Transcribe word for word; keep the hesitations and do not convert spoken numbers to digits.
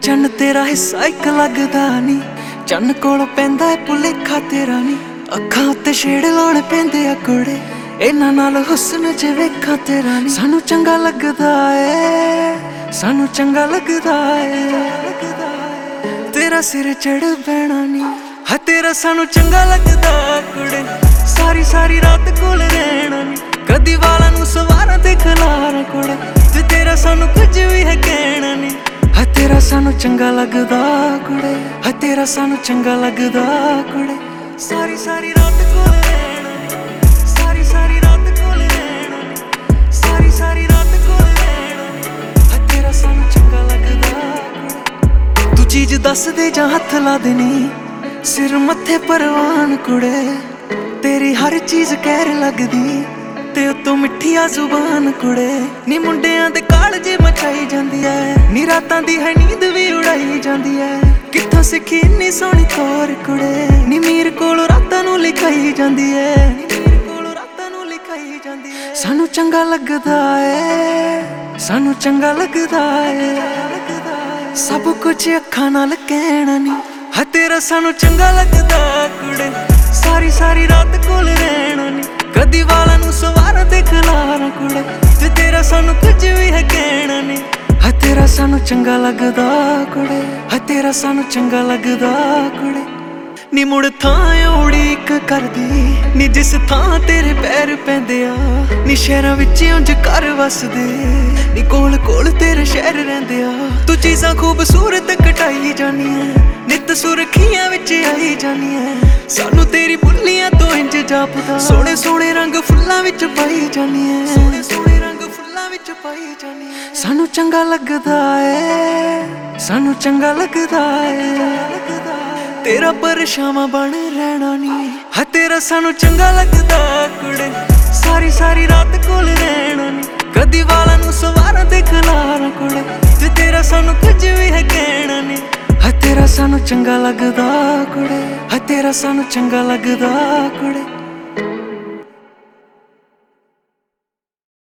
चन्न तेरा हिस्सा एक लगदा नी, चन्न कोलों पैंदा है भुलेखा तेरा नी। अखां उत्ते छेड़ लाउणे पैंदे आ कुड़े, इन्हां नाल हुस्न च वेखां तेरा नी। सानू चंगा लगदा ए, सानू चंगा लगदा ए, तेरा सिर चढ़ बैणा नी। हा तेरा सानू चंगा लगदा कुड़े, सारी सारी रात कोल रहना नी। कदी वालां नू सवारां ते खलारां कुड़े, ते तेरा सानू कुछ भी है कहना नी। हा तेरा सानू चंगा लगदा कुड़े, हा तेरा सानू चंगा लगदा कुड़े, सारी सारी रात कोल रहना नी। सारी सारी रात कोल रहना नी, सारी सारी रात कोल रहना नी। हा तेरा सानू चंगा लगदा कुड़े। तू चीज दस दे जां हत्थ ला देनी, सिर मत्थे परवान कुड़े। तेरी हर चीज कहर लगदी, ते उतों मिठिया जुबान कुड़े। नी मुंडियां दे कालजे मचाई जांदी ऐ, नी रातां दी है नींद भी उड़ाई जांदी ऐ। कित्थों सिक्खी इन्नी सोहनी तोर कुड़े, नी मीर कोलों रातां नूं लिखाई जांदी ऐ। मीर कोलों रातां नूं लिखाई जांदी ऐ। सानू चंगा लगदा ऐ, सानू चंगा लगदा ऐ, सब कुछ अखां नाल कहना नी। हा तेरा सानू चंगा लगदा कुड़े, सारी सारी रात कोल रहना नी। कदी वालां नू सवारां ते खलारां कुड़े, ते तेरा सानू कुछ भी है कहना नी। हा तेरा सानू चंगा लगदा कुड़े, हा तेरा सानू चंगा लगदा कुड़े। नी मुड़ थां उड़ीक करदी, नी जिस थां तेरे पैर पैंदे आ। नी शहरां विच उंज घर वसदे, नी कोल कोल तेरे शहर रहिंदे आ। तू चीज़ां खूबसूरत कटाई जानी ऐ, नित सुरखियां विच आई जानी ऐ। सानू तेरी बुल्लियां तो इंज जापदा, सोहणे सोहणे रंग फुल्लां विच पाई जानी ऐ। सोहणे सोहणे रंग फुल्लां विच पाई जानी ऐ। सानू चंगा लगदा ऐ, सानू चंगा लगदा ऐ, तेरा परछावां बन रहना नी। हा तेरा सानू चंगा लगदा कुड़े, सारी सारी रात कोल रहना नी। कदी वालां नू सवारां ते खलारां कुड़े, ते तेरा सानू कुछ भी है कहना नी। हा तेरा सानू चंगा लगदा कुड़े, हा तेरा सानू चंगा लगदा कुड़े।